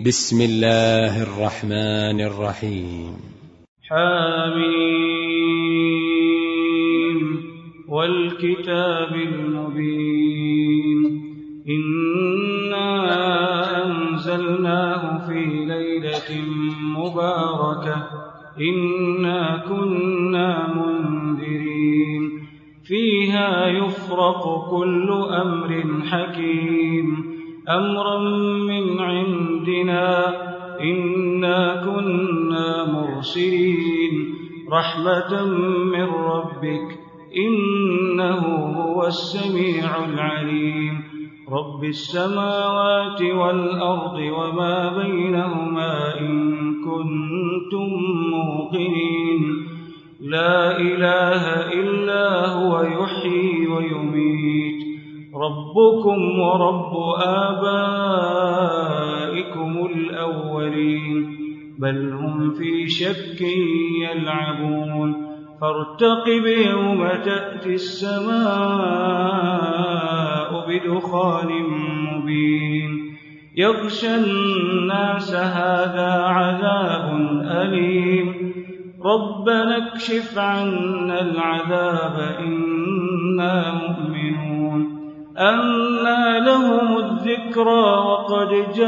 بسم الله الرحمن الرحيم. حميم والكتاب المبين إنا أنزلناه في ليلة مباركة إنا كنا منذرين فيها يفرق كل أمر حكيم أمرا من عندنا إنا كنا مرسلين رحمة من ربك إنه هو السميع العليم رب السماوات والأرض وما بينهما إن كنتم موقنين لا إله إلا هو يحيي ويميت ربكم ورب آبائكم الأولين بل هم في شك يلعبون فارتقب يوم تأتي السماء بدخان مبين يغشى الناس هذا عذاب أليم ربنا اكشف عنا العذاب إنا مؤمنون أنى لهم الذكرى وقد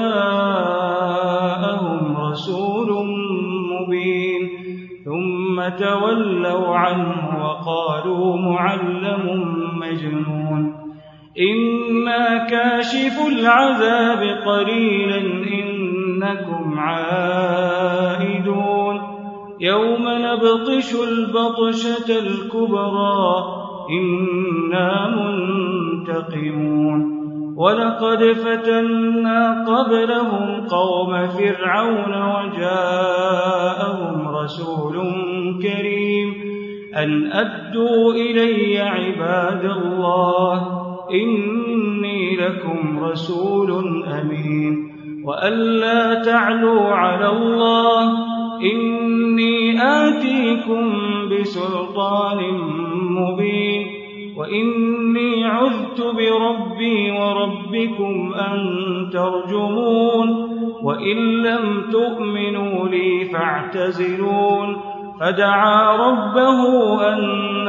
جاءهم رسول مبين ثم تولوا عنه وقالوا معلم مجنون إنا كاشف العذاب قليلا إنكم عائدون يوم نبطش البطشة الكبرى إنا منتقمون ولقد فتنا قبلهم قوم فرعون وجاءهم رسول كريم أن أدوا إلي عباد الله إني لكم رسول أمين وألا تعلوا على الله إني آتيكم بسلطان مبين وإني عذت بربي وربكم أن ترجمون وإن لم تؤمنوا لي فاعتزلون فدعا ربه أن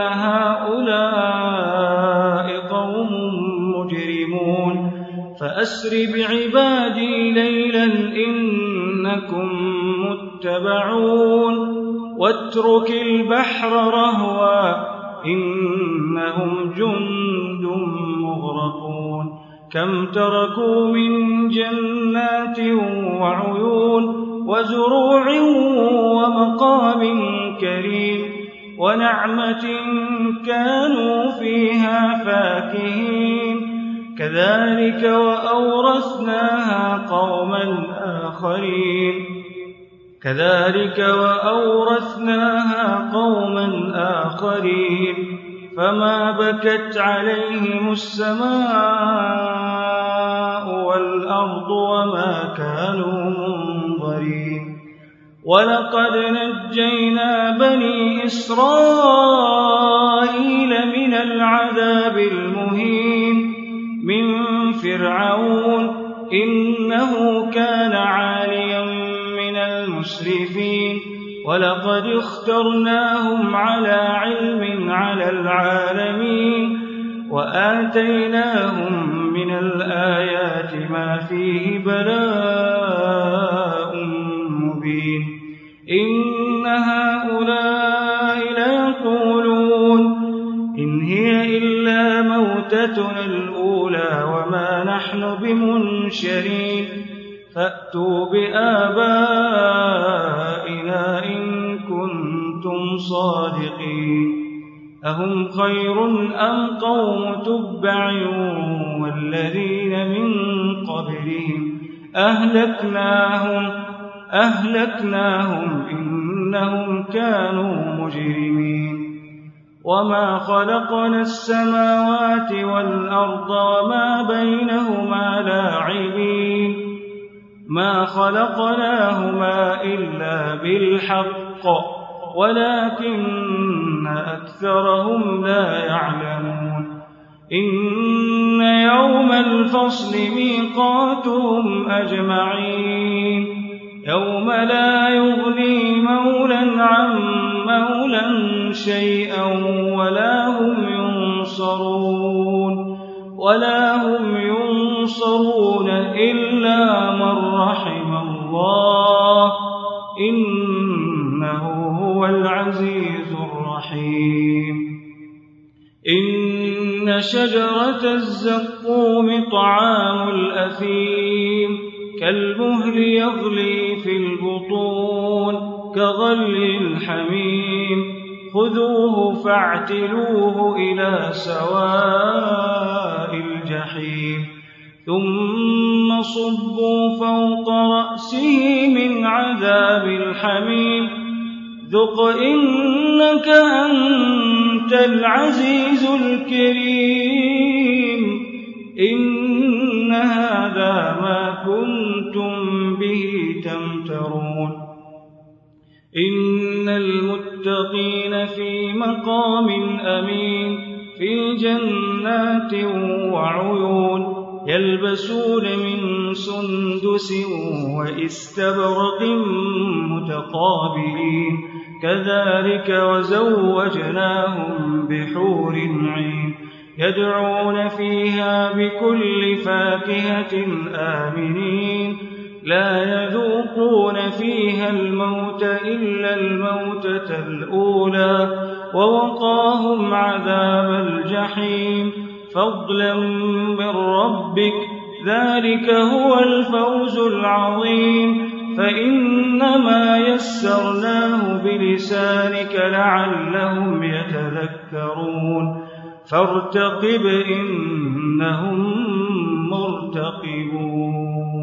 هؤلاء قوم مجرمون فأسر بعبادي ليلا إنكم متبعون واترك البحر رهوا إنهم جند مغرقون كم تركوا من جنات وعيون وزروع ومقام كريم ونعمة كانوا فيها فاكهين كذلك وأورثناها قوما آخرين فما بكت عليهم السماء والأرض وما كانوا منظرين ولقد نجينا بني إسرائيل من العذاب المهين من فرعون إنه كان عاليا من المسرفين ولقد اخترناهم على علم على العالمين وآتيناهم من الآيات ما فيه بلاء مبين إن هؤلاء ليقولون إن هي إلا موتتنا الأولى وما نحن بمنشرين فأتوا بآبائنا إن كنتم صادقين أهم خير أم قوم تبع والذين من قبلهم أهلكناهم إنهم كانوا مجرمين وما خلقنا السماوات والأرض وما بينهما لاعبين ما خلقناهما إلا بالحق ولكن أكثرهم لا يعلمون إن يوم الفصل ميقاتهم أجمعين يوم لا يغني مولا عن مولا شيئا ولا هم ينصرون إلا من رحم الله إنه هو العزيز الرحيم إن شجرة الزقوم طعام الأثيم كالمهل يغلي في البطون كغلي الحميم خذوه فاعتلوه إلى سواء الجحيم ثم صبوا فوق رأسه من عذاب الحميم ذق إنك أنت العزيز الكريم إن هذا ما كنتم به تمترون إن المتقين في مقام أمين في جنات وعيون يلبسون من سندس وإستبرق متقابلين كذلك وزوجناهم بحور عين يدعون فيها بكل فاكهة آمنين لا يذوقون فيها الموت إلا الموتة الأولى ووقاهم عذاب الجحيم فضلا من ربك ذلك هو الفوز العظيم فإنما يسرناه بلسانك لعلهم يتذكرون فارتقب إنهم مرتقبون